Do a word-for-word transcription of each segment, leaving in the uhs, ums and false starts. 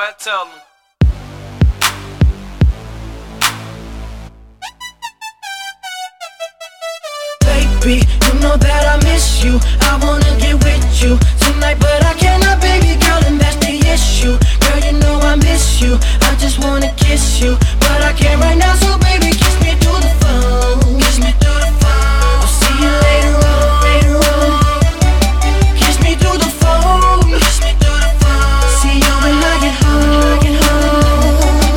boy, tell me. Baby, you know that I miss you. I wanna get with you tonight, but I cannot, baby girl, and that's the issue. Girl, you know I miss you. I just wanna kiss you, but I can't right now, so baby, kiss me through the phone. Kiss me through the phone. I'll see you later on, later on. Kiss me through the phone. Kiss me through the phone. See you when I get home. Get home.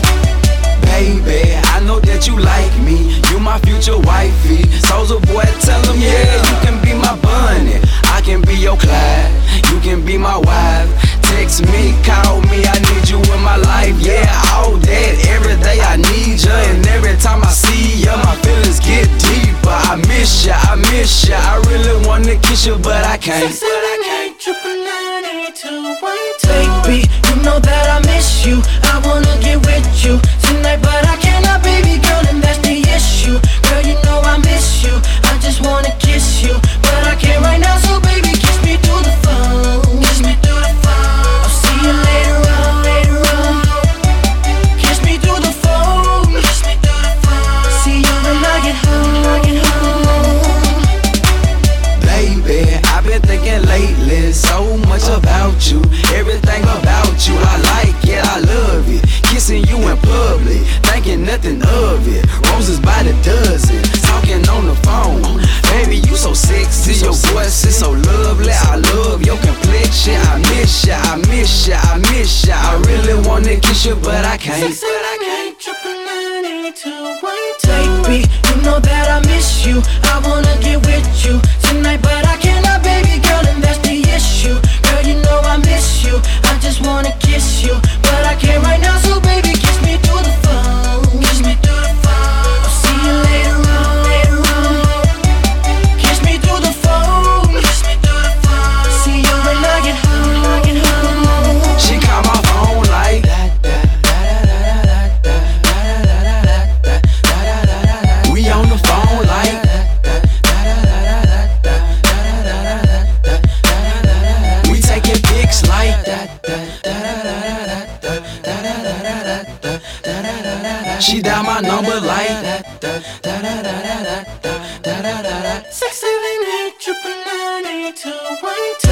Baby, I know that you like me. You my future wifey. Soulja boy, tell him, yeah, you can be my bunny. I can be your Clyde. You can be my wife. Text me, call me, I need you in my life. Yeah, all that, every day I need you. And every time I see you, my feelings get deeper. I miss ya, I miss ya. I really wanna kiss you, but I can't. Six, seven, eight, triple nine, eight, two, one, two. Baby, you know that I miss you. I wanna get with you tonight, but I cannot, baby girl, and that's the issue. Girl, you know I miss you. I just wanna kiss you, but I can't right now, so baby, kiss me through the phone. Kiss me through the phone. I'll see you later on, later on. Kiss me through the phone. Kiss me through the phone. See you when I get home. Get home. Baby, I've been thinking lately so much about you. Everything about you, I like it, I love it. Kissing you in public, thinking nothing of it. Roses by the dozen, talking on the phone. Baby, you so sexy, your voice is so lovely. I love your complexion, I miss ya, I miss ya, I miss ya. I really wanna kiss you, but I can't. Six, seven, eight, triple nine, eight, two, one, two. Baby, you know that I miss you. I wanna get with you tonight, but I cannot, baby girl, and that's the issue. Girl, you know I miss you. I just wanna kiss you, but I can't right now, so baby, kiss me through the phone. Kiss me through the phone. I'll see you later on, later on. Kiss me through the phone. Kiss me through the phone. See you when I get home. Get home. She call my phone like we on the phone like we taking pics like she dial my number like Six, seven, eight, triple nine, eight, two, one, two.